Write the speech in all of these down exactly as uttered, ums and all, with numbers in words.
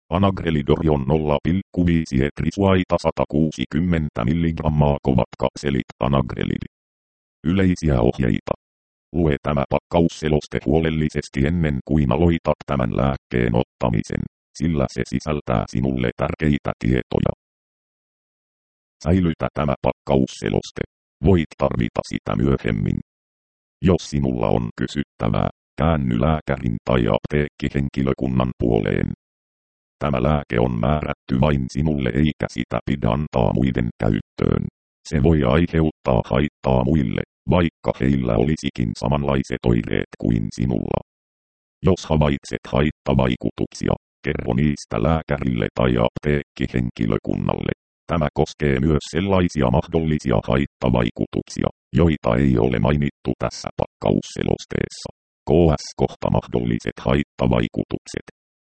Anagrelidorion nolla pilkku viisi etrisuaita sata kuusikymmentä milligrammaa kovat kapselit anagrelidi. Yleisiä ohjeita. Lue tämä pakkausseloste huolellisesti ennen kuin aloitat tämän lääkkeen ottamisen, sillä se sisältää sinulle tärkeitä tietoja. Säilytä tämä pakkausseloste. Voit tarvita sitä myöhemmin. Jos sinulla on kysyttävää, käänny lääkärin tai apteekkihenkilökunnan puoleen. Tämä lääke on määrätty vain sinulle eikä sitä pidä antaa muiden käyttöön. Se voi aiheuttaa haittaa muille, vaikka heillä olisikin samanlaiset oireet kuin sinulla. Jos havaitset haittavaikutuksia, kerro niistä lääkärille tai apteekkihenkilökunnalle. Tämä koskee myös sellaisia mahdollisia haittavaikutuksia, joita ei ole mainittu tässä pakkausselosteessa. K S kohta mahdolliset haittavaikutukset.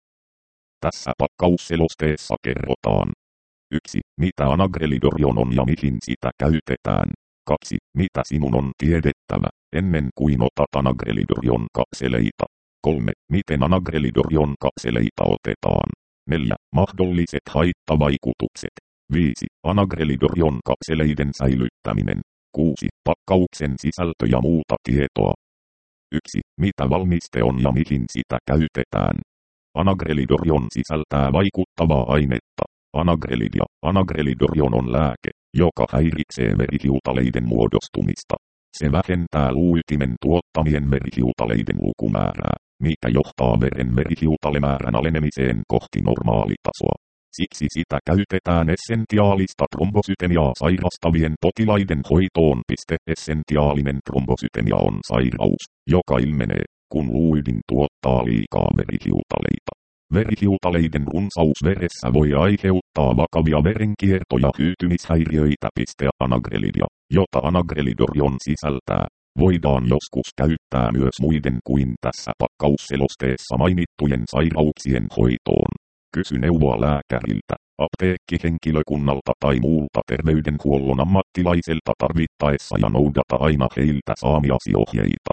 Tässä pakkausselosteessa kerrotaan. yksi. Mitä anagrelidorion on ja mihin sitä käytetään. kaksi. Mitä sinun on tiedettävä, ennen kuin otat anagrelidorion kapseleita. kolme. Miten anagrelidorion kapseleita otetaan. neljä. Mahdolliset haittavaikutukset. viisi. Anagrelidorion kapseleiden säilyttäminen. kuusi. Pakkauksen sisältö ja muuta tietoa. yksi. Mitä valmiste on ja mihin sitä käytetään. Anagrelidorion sisältää vaikuttavaa ainetta, anagrelidia. Anagrelidorion on lääke, joka häiritsee verihiutaleiden muodostumista. Se vähentää luuytimen tuottamien verihiutaleiden lukumäärää, mikä johtaa veren verihiutalemäärän alenemiseen kohti normaalitasoa. Siksi sitä käytetään essentiaalista trombosytemiaa sairastavien potilaiden hoitoon. Essentiaalinen trombosytemia on sairaus, joka ilmenee, kun luuydin tuottaa liikaa verihiutaleita. Verihiutaleiden runsaus veressä voi aiheuttaa vakavia verenkierto- ja hyytymishäiriöitä. Anagrelidia, jota anagrelidorion sisältää, voidaan joskus käyttää myös muiden kuin tässä pakkausselosteessa mainittujen sairauksien hoitoon. Kysy neuvoa lääkäriltä, apteekkihenkilökunnalta tai muulta terveydenhuollon ammattilaiselta tarvittaessa ja noudata aina heiltä saamiasi ohjeita.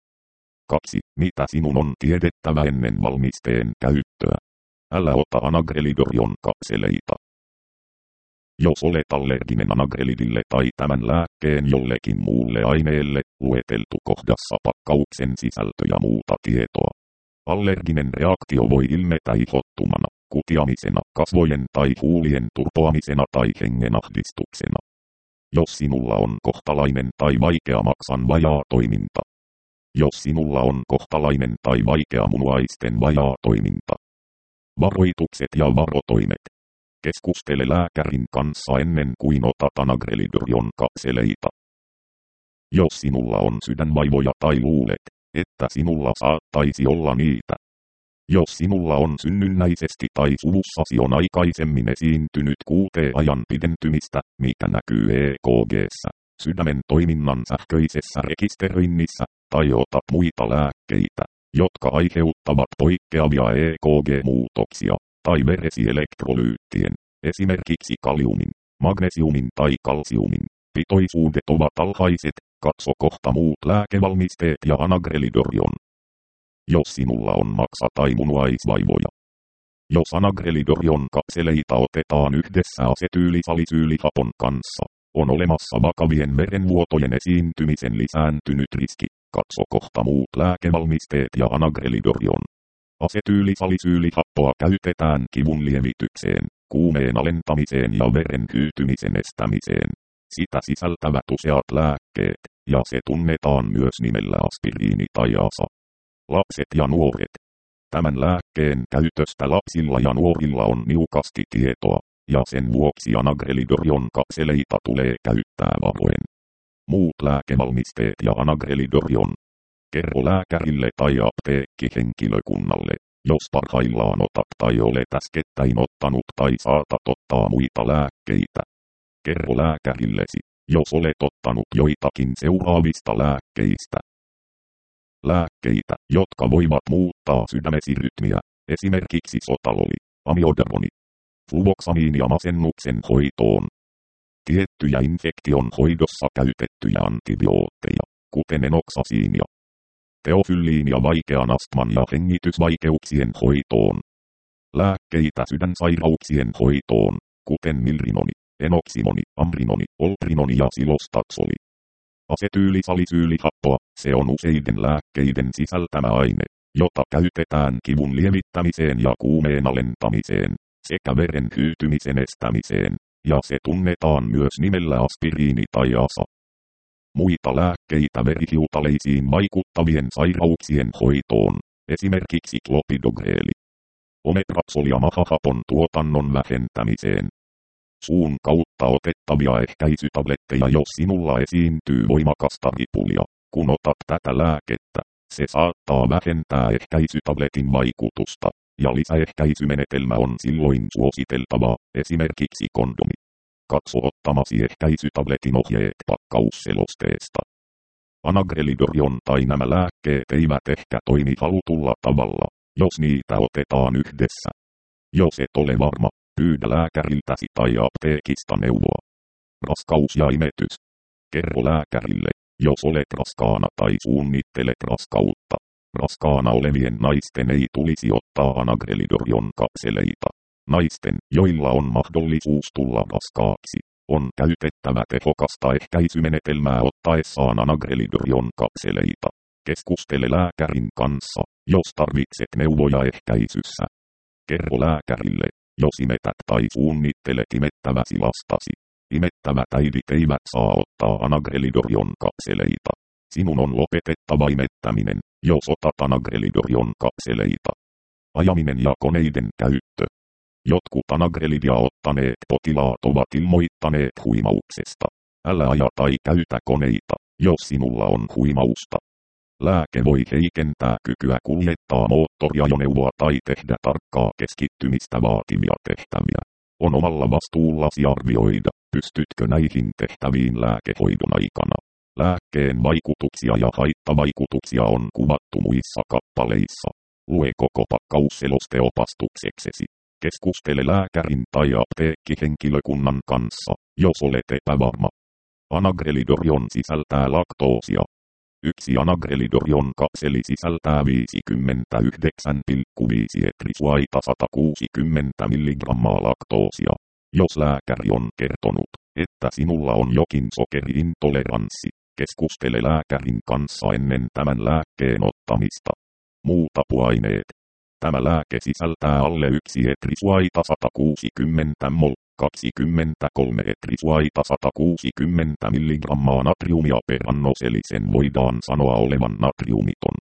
kaksi. Mitä sinun on tiedettävä ennen valmisteen käyttöä? Älä ota anagrelidorion kapseleita. Jos olet allerginen anagrelidille tai tämän lääkkeen jollekin muulle aineelle, lueteltu kohdassa pakkauksen sisältö ja muuta tietoa. Allerginen reaktio voi ilmetä ihottumana, kutiamisena, kasvojen tai huulien turpoamisena tai hengenahdistuksena. Jos sinulla on kohtalainen tai vaikea maksan vajaa toiminta. Jos sinulla on kohtalainen tai vaikea munuaisten vajaa toiminta. Varoitukset ja varotoimet. Keskustele lääkärin kanssa ennen kuin otat anagrelidorion kapseleita. Jos sinulla on sydänvaivoja tai luulet, että sinulla saattaisi olla niitä. Jos sinulla on synnynnäisesti tai suvussasi on aikaisemmin esiintynyt kuute-ajan pidentymistä, mikä näkyy E K G:ssä, sydämen toiminnan sähköisessä rekisteröinnissä, tai otat muita lääkkeitä, jotka aiheuttavat poikkeavia E K G-muutoksia, tai veresielektrolyyttien, esimerkiksi kaliumin, magnesiumin tai kalsiumin, pitoisuudet ovat alhaiset, katso kohta muut lääkevalmisteet ja anagrelidorion. Jos sinulla on maksa- tai munuaisvaivoja. Jos anagrelidorion kapseleita otetaan yhdessä asetyylisalisyylihapon kanssa, on olemassa vakavien verenvuotojen esiintymisen lisääntynyt riski. Katso kohta muut lääkevalmisteet ja anagrelidorion. Asetyylisalisyylihappoa käytetään kivun lievitykseen, kuumeen alentamiseen ja veren hyytymisen estämiseen. Sitä sisältävät useat lääkkeet, ja se tunnetaan myös nimellä aspiriini tai asa. Lapset ja nuoret. Tämän lääkkeen käytöstä lapsilla ja nuorilla on niukasti tietoa, ja sen vuoksi anagrelidorion kapseleita tulee käyttää varoen. Muut lääkevalmisteet ja anagrelidorion. Kerro lääkärille tai apteekkihenkilökunnalle, jos parhaillaan otat tai olet äskettäin ottanut tai saatat ottaa muita lääkkeitä. Kerro lääkärillesi, jos olet ottanut joitakin seuraavista lääkkeistä. Lääkkeitä, jotka voivat muuttaa sydämesi rytmiä, esimerkiksi sotaloli, amiodaroni, fluvoksamiini ja masennuksen hoitoon. Tiettyjä infektion hoidossa käytettyjä antibiootteja, kuten enoksasiinia, teofylliinia vaikean astman ja hengitysvaikeuksien hoitoon. Lääkkeitä sydänsairauksien hoitoon, kuten milrinoni, enoksimoni, amrinoni, olprinoni ja silostatsoli. Asetyylisalisyylihappoa, se on useiden lääkkeiden sisältämä aine, jota käytetään kivun lievittämiseen ja kuumeen alentamiseen, sekä veren hyytymisen estämiseen, ja se tunnetaan myös nimellä aspiriini tai asa. Muita lääkkeitä verihiutaleisiin vaikuttavien sairauksien hoitoon, esimerkiksi klopidogreeli. Omeprazol ja mahahapon tuotannon vähentämiseen. Suun kautta otettavia ehkäisytabletteja, jos sinulla esiintyy voimakasta ripulia. Kun otat tätä lääkettä, se saattaa vähentää ehkäisytabletin vaikutusta, ja lisäehkäisymenetelmä on silloin suositeltava, esimerkiksi kondomi. Katso ottamasi ehkäisytabletin ohjeet pakkausselosteesta. Anagrelidorion tai nämä lääkkeet eivät ehkä toimi halutulla tavalla, jos niitä otetaan yhdessä. Jos et ole varma, pyydä lääkäriltäsi tai apteekista neuvoa. Raskaus ja imetys. Kerro lääkärille, jos olet raskaana tai suunnittelet raskautta. Raskaana olevien naisten ei tulisi ottaa anagrelidorion kapseleita. Naisten, joilla on mahdollisuus tulla raskaaksi, on käytettävä tehokasta ehkäisymenetelmää ottaessaan anagrelidorion kapseleita. Keskustele lääkärin kanssa, jos tarvitset neuvoja ehkäisyssä. Kerro lääkärille, jos imetät tai suunnittelet imettäväsi lastasi. Imettävät äidit eivät saa ottaa anagrelidorion kapseleita. Sinun on lopetettava imettäminen, jos otat anagrelidorion kapseleita. Ajaminen ja koneiden käyttö. Jotkut anagrelidia ottaneet potilaat ovat ilmoittaneet huimauksesta. Älä aja tai käytä koneita, jos sinulla on huimausta. Lääke voi heikentää kykyä kuljettaa moottoriajoneuvoa tai tehdä tarkkaa keskittymistä vaativia tehtäviä. On omalla vastuullasi arvioida, pystytkö näihin tehtäviin lääkehoidon aikana. Lääkkeen vaikutuksia ja haittavaikutuksia on kuvattu muissa kappaleissa. Lue koko pakkausseloste opastukseksesi. Keskustele lääkärin tai apteekkihenkilökunnan kanssa, jos olet epävarma. Anagrelidorion sisältää laktoosia. Yksi anagrelidorion kapseli sisältää viisikymmentäyhdeksän pilkku viisi etrisuaita sata kuusikymmentä milligrammaa laktoosia. Jos lääkäri on kertonut, että sinulla on jokin sokeriintoleranssi, keskustele lääkärin kanssa ennen tämän lääkkeen ottamista. Muut apuaineet. Tämä lääke sisältää alle yksi etrisuaita sata kuusikymmentä mol, kaksikymmentäkolme etrisuaita sata kuusikymmentä milligrammaa natriumia per annos, eli sen voidaan sanoa olevan natriumiton.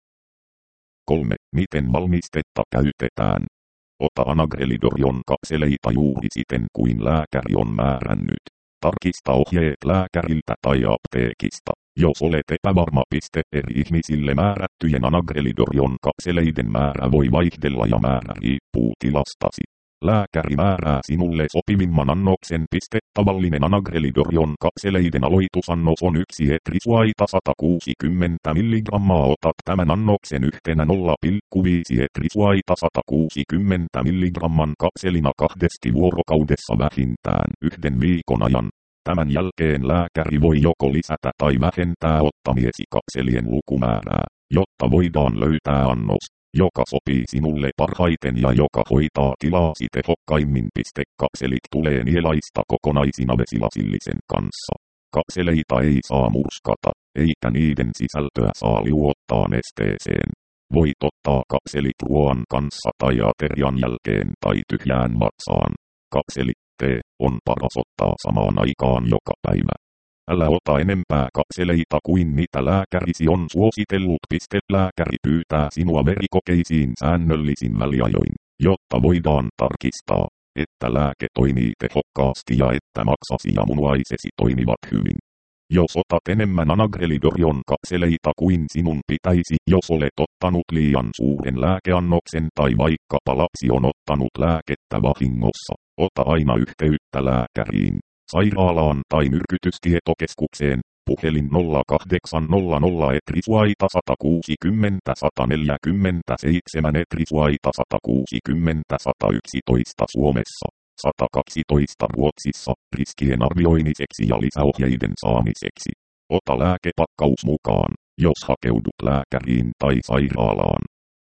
kolme. Miten valmistetta käytetään? Ota anagrelidorion kapseleita juuri siten kuin lääkäri on määrännyt. Tarkista ohjeet lääkäriltä tai apteekista, jos olet epävarma. Eri ihmisille määrättyjen anagrelidorion kapseleiden määrä voi vaihdella ja määrä riippuu tilastasi. Lääkäri määrää sinulle sopivimman annoksen. Tavallinen anagrelidorion kapseleiden aloitusannos on yksi etrisuaita sata kuusikymmentä milligrammaa. Otat tämän annoksen yhtenä nolla pilkku viisi etrisuaita sata kuusikymmentä milligramman kapselina kahdesti vuorokaudessa vähintään yhden viikon ajan. Tämän jälkeen lääkäri voi joko lisätä tai vähentää ottamiesi kapselien lukumäärää, jotta voidaan löytää annos, joka sopii sinulle parhaiten ja joka hoitaa tilaasi tehokkaimmin. Kapselit tulee nielaista kokonaisina vesilasillisen kanssa. Kapseleita ei saa murskata, eikä niiden sisältöä saa liuottaa nesteeseen. Voit ottaa kapselit ruoan kanssa tai aterian jälkeen tai tyhjään vatsaan. Kapselit tee on paras ottaa samaan aikaan joka päivä. Älä ota enempää kapseleita kuin mitä lääkärisi on suositellut. Lääkäri pyytää sinua verikokeisiin säännöllisin väliajoin, jotta voidaan tarkistaa, että lääke toimii tehokkaasti ja että maksasi ja munuaisesi toimivat hyvin. Jos otat enemmän anagrelidorion kapseleita kuin sinun pitäisi, jos olet ottanut liian suuren lääkeannoksen tai vaikkapa lapsi on ottanut lääkettä vahingossa, ota aina yhteyttä lääkäriin, sairaalaan tai myrkytystietokeskukseen. Puhelin nolla kahdeksan nolla nolla etrisuaita sata kuusikymmentä sata neljäkymmentäseitsemän etrisuaita sata kuusikymmentä sata yksitoista Suomessa, sata kaksitoista Ruotsissa, riskien arvioimiseksi ja lisäohjeiden saamiseksi. Ota lääkepakkaus mukaan, jos hakeudut lääkäriin tai sairaalaan.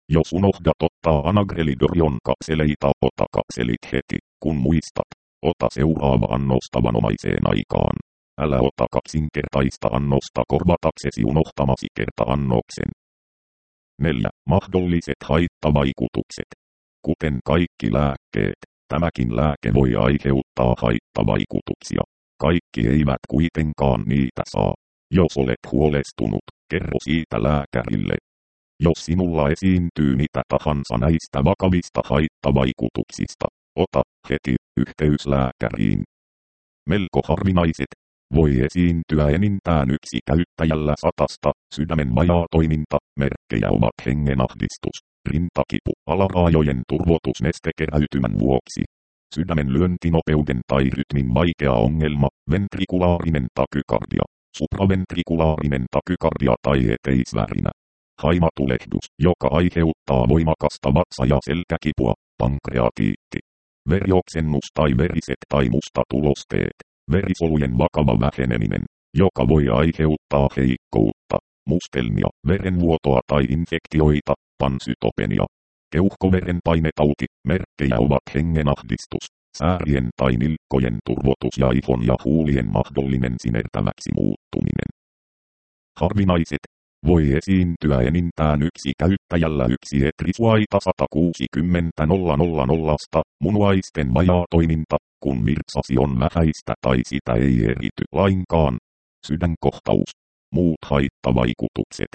Jos unohdat ottaa Anagrelidorion kapseleita, ota kapselit heti, kun muistat. Ota seuraava annos tavanomaiseen aikaan. Älä ota kaksinkertaista annosta korvataksesi unohtamasi kerta-annoksen. neljä. Mahdolliset haittavaikutukset. Kuten kaikki lääkkeet, tämäkin lääke voi aiheuttaa haittavaikutuksia. Kaikki eivät kuitenkaan niitä saa. Jos olet huolestunut, kerro siitä lääkärille. Jos sinulla esiintyy mitä tahansa näistä vakavista haittavaikutuksista, ota heti yhteys lääkäriin. Melko harvinaiset. Voi esiintyä enintään yksi käyttäjällä satasta. Sydämen vajaatoiminta, merkkejä ovat hengenahdistus, rintakipu, alaraajojen turvotus nestekeräytymän vuoksi, sydämen lyöntinopeuden tai rytmin vaikea ongelma, ventrikulaarinen takykardia, supraventrikulaarinen takykardia tai eteisvärinä, haimatulehdus, joka aiheuttaa voimakasta vatsa- ja selkäkipua, pankreatiitti, verioksennus tai veriset tai mustatulosteet, verisolujen vakava väheneminen, joka voi aiheuttaa heikkoutta, mustelmia, verenvuotoa tai infektioita, pansytopenia, keuhkoverenpainetauti, merkkejä ovat hengenahdistus, säärien tai nilkkojen turvotus ja ihon ja huulien mahdollinen sinertäväksi muuttuminen. Harvinaiset. Voi esiintyä enintään yksi käyttäjällä yksi etrisuaita sata kuusikymmentä nolla nolla nolla munuaisten vajaatoiminta, kun virtsasi on vähäistä tai sitä ei erity lainkaan. Sydänkohtaus. Muut haittavaikutukset.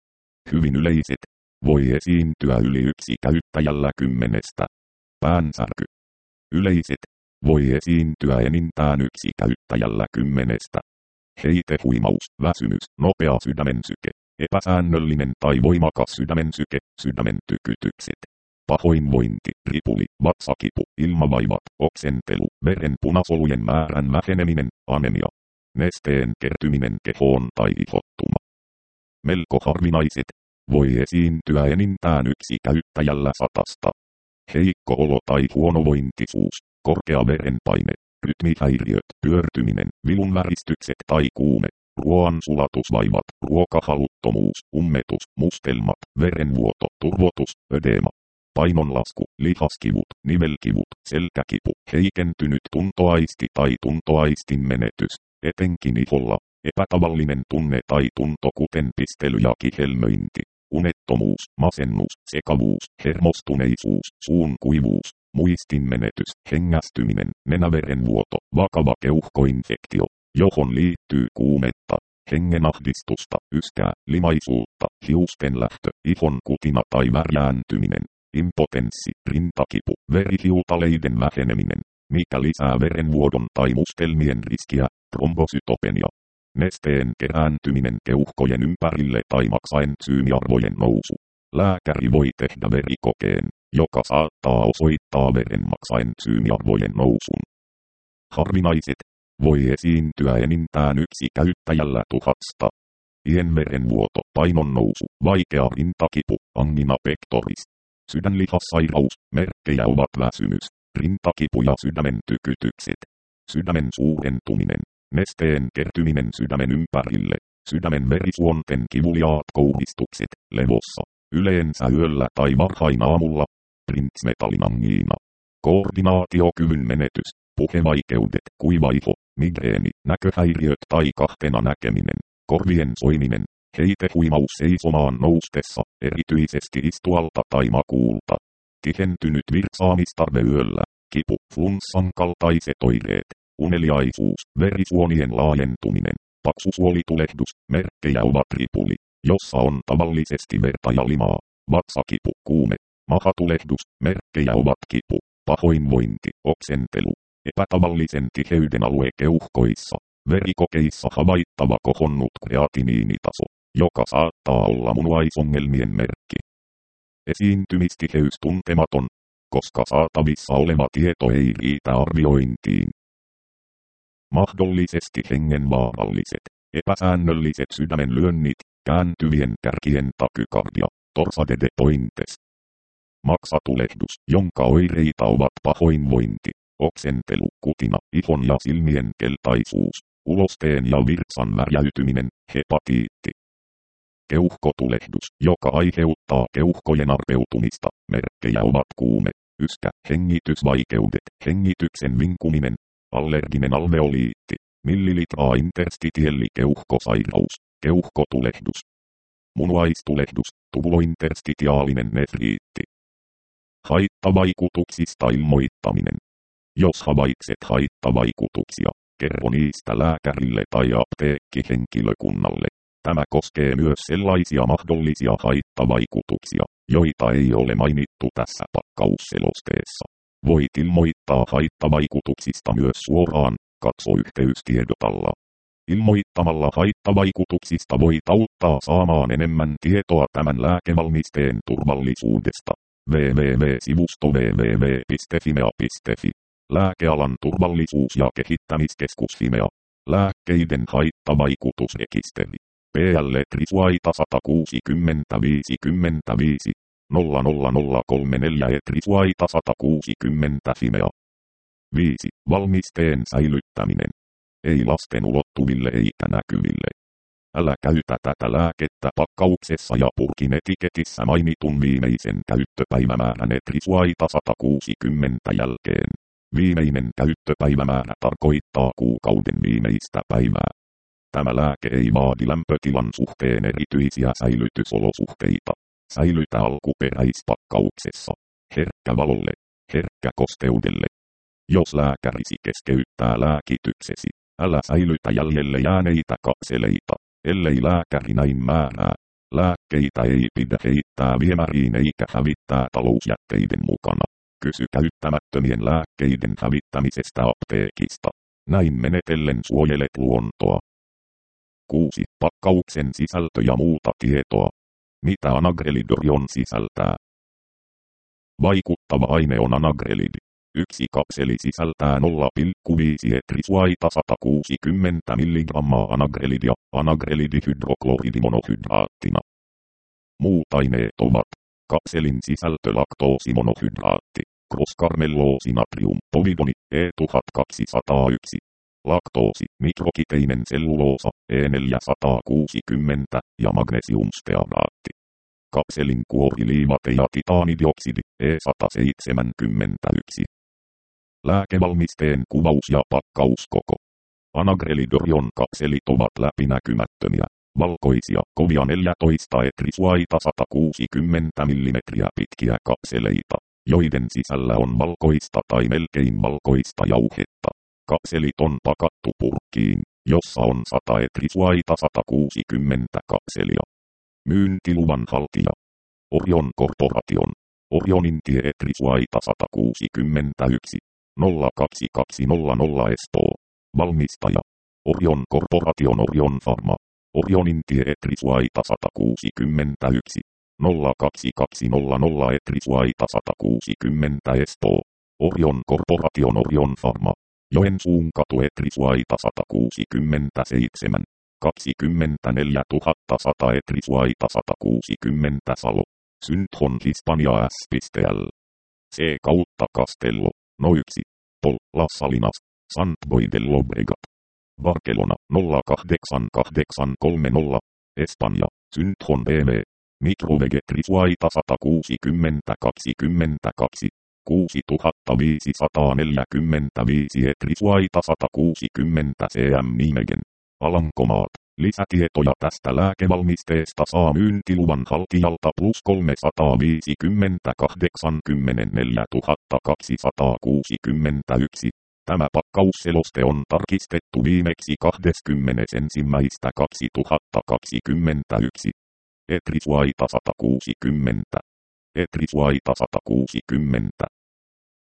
Hyvin yleiset. Voi esiintyä yli yksi käyttäjällä kymmenestä. Päänsärky. Yleiset. Voi esiintyä enintään yksi käyttäjällä kymmenestä. Heitehuimaus, väsymys, nopea sydämensyke, epäsäännöllinen tai voimakas sydämensyke, sydämen tykytykset, pahoinvointi, ripuli, vatsakipu, ilmavaivat, oksentelu, veren punasolujen määrän väheneminen, anemia, nesteen kertyminen kehoon tai ihottuma. Melko harvinaiset. Voi esiintyä enintään yksi käyttäjällä satasta. Heikko olo tai huonovointisuus, korkea verenpaine, rytmihäiriöt, pyörtyminen, vilunväristykset tai kuume, ruoan sulatusvaivat, ruokahaluttomuus, ummetus, mustelmat, verenvuoto, turvotus, ödeema, painonlasku, lihaskivut, nivelkivut, selkäkipu, heikentynyt tuntoaisti tai tuntoaistin menetys, etenkin iholla, epätavallinen tunne tai tunto kuten pistely ja kihelmöinti, unettomuus, masennus, sekavuus, hermostuneisuus, suun kuivuus, muistinmenetys, hengästyminen, nenäverenvuoto, vakava keuhkoinfektio, johon liittyy kuumetta, hengenahdistusta, yskää, limaisuutta, hiusten lähtö, ihon kutina tai värjääntyminen, impotenssi, rintakipu, verihiutaleiden väheneminen, mikä lisää verenvuodon tai mustelmien riskiä, trombosytopenia, nesteen kerääntyminen keuhkojen ympärille tai maksaentsyymiarvojen nousu. Lääkäri voi tehdä verikokeen, joka saattaa osoittaa veren maksaentsyymiarvojen nousun. Harvinaiset. Voi esiintyä enintään yksi käyttäjällä tuhasta. Ienverenvuoto, painonnousu, vaikea rintakipu, angina pectoris. Sydänlihassairaus, merkkejä ovat väsymys, rintakipu ja sydämen tykytykset. Sydämen suurentuminen, nesteen kertyminen sydämen ympärille, sydämen verisuonten kivuliaat koudistukset, levossa, yleensä yöllä tai varhain aamulla, printsmetallinangiina, koordinaatiokyvyn menetys, puhevaikeudet, kuiva iho, migreeni, näköhäiriöt tai kahtena näkeminen, korvien soiminen, heitehuimaus seisomaan noustessa, erityisesti istualta tai makuulta, tihentynyt virtsaamistarve yöllä, kipu, flunssan kaltaiset oireet, uneliaisuus, verisuonien laajentuminen, paksusuolitulehdus, merkkejä ovat ripuli, jossa on tavallisesti verta ja limaa, vatsakipu, kuume, mahatulehdus, merkkejä ovat kipu, pahoinvointi, oksentelu, epätavallisen tiheyden alue keuhkoissa, verikokeissa havaittava kohonnut kreatiniinitaso, joka saattaa olla munuaisongelmien merkki. Esiintymistiheys tuntematon, koska saatavissa oleva tieto ei riitä arviointiin. Mahdollisesti hengenvaaralliset, epäsäännölliset sydämenlyönnit, kääntyvien kärkien takykardia, torsade de pointes. Maksatulehdus, jonka oireita ovat pahoinvointi, oksentelu, kutina, ihon ja silmien keltaisuus, ulosteen ja virtsan värjäytyminen, hepatiitti. Keuhkotulehdus, joka aiheuttaa keuhkojen arpeutumista. Merkkejä ovat kuume, yskä, hengitysvaikeudet, hengityksen vinkuminen, allerginen alveoliitti, millilitraa interstitielli keuhkosairaus, keuhkotulehdus, munuaistulehdus, tubulointerstitiaalinen nefriitti. Haittavaikutuksista ilmoittaminen. Jos havaitset haittavaikutuksia, kerro niistä lääkärille tai apteekkihenkilökunnalle. Tämä koskee myös sellaisia mahdollisia haittavaikutuksia, joita ei ole mainittu tässä pakkausselosteessa. Voit ilmoittaa haittavaikutuksista myös suoraan, katso yhteystiedot alla. Ilmoittamalla haittavaikutuksista voit auttaa saamaan enemmän tietoa tämän lääkevalmisteen turvallisuudesta. www-sivusto www piste fimea piste fi. Lääkealan turvallisuus- ja kehittämiskeskus Fimea. Lääkkeiden haittavaikutusrekisteri. P L Trisuaita sata kuusikymmentä viisikymmentäviisi nolla nolla nolla kolme neljä E Trisuaita sata kuusikymmentä Fimea. viisi. Valmisteen säilyttäminen. Ei lasten ulottuville eikä näkyville. Älä käytä tätä lääkettä pakkauksessa ja purkin etiketissä mainitun viimeisen käyttöpäivämäärän E Trisuaita sata kuusikymmentä jälkeen. Viimeinen käyttöpäivämäärä tarkoittaa kuukauden viimeistä päivää. Tämä lääke ei vaadi lämpötilan suhteen erityisiä säilytysolosuhteita. Säilytä alkuperäispakkauksessa. Herkkä valolle. Herkkä kosteudelle. Jos lääkärisi keskeyttää lääkityksesi, älä säilytä jäljelle jääneitä kapseleita, ellei lääkäri näin määrää. Lääkkeitä ei pidä heittää viemäriin eikä hävittää talousjätteiden mukana. Kysy käyttämättömien lääkkeiden hävittämisestä apteekista. Näin menetellen suojelet luontoa. kuusi. Pakkauksen sisältö ja muuta tietoa. Mitä anagrelidorion sisältää? Vaikuttava aine on anagrelidi. Yksi kapseli sisältää nolla pilkku viisi E Trisuaita sata kuusikymmentä milligrammaa anagrelidia, anagrelidihydrokloridimonohydraattina. Muut aineet ovat kapselin sisältö laktoosimonohydraatti, crosscarmelloosi-natrium povidoni E tuhat kaksisataayksi. Laktoosi, mikrokiteinen selluloosa, E neljäsataakuusikymmentä ja magnesiumstearaatti. Kapselin kuoriliivate ja titaanidioksidi, E sata seitsemänkymmentäyksi. Lääkevalmisteen kuvaus ja pakkauskoko. Anagrelidorion kapselit ovat läpinäkymättömiä, valkoisia, kovia neljätoista E Trisuaita sata kuusikymmentä millimetriä pitkiä kapseleita, joiden sisällä on valkoista tai melkein valkoista jauhetta. Kapselit on pakattu purkkiin, jossa on sata E Trisuaita sata kuusikymmentä kapselia. Myyntiluvan haltija. Orion Corporation. Orionin tie E Trisuaita sata kuusikymmentäyksi nolla kaksi kaksi nolla nolla Espoo. Valmistaja. Orion Corporation Orion Pharma. Orionin tie E Trisuaita sata kuusikymmentäyksi nolla kaksi kaksi nolla nolla E Trisuaita sata kuusikymmentä Espoo. Orion Corporation Orion Pharma. Joensuun katu E Trisuaita sata kuusikymmentäseitsemän kaksikymmentäneljä tuhatta sata E Trisuaita sata kuusikymmentä Salo. Synthon Hispania S.L. C kautta Castello, no yksi. Pol, Las Salinas, Sant Boi del Llobregat. Barcelona, nolla kahdeksan kahdeksan kolme nolla. Espanja, Synthon B V. Microvege Trisuaita sata kuusikymmentä kaksikymmentäkaksi. kuusi tuhatta viisisataaneljäkymmentäviisi E Trisuaita sata kuusikymmentä cm Nimegen. Alankomaat. Lisätietoja tästä lääkevalmisteesta saa myyntiluvan haltijalta plus kolmesataaviisikymmentä kahdeksankymmentäneljä tuhatta kaksisataakuusikymmentäyksi. Tämä pakkausseloste on tarkistettu viimeksi kahdeskymmenesensimmäinen kaksituhattakaksikymmentäyksi. E Trisuaita sata kuusikymmentä. E Trisuaita sata kuusikymmentä.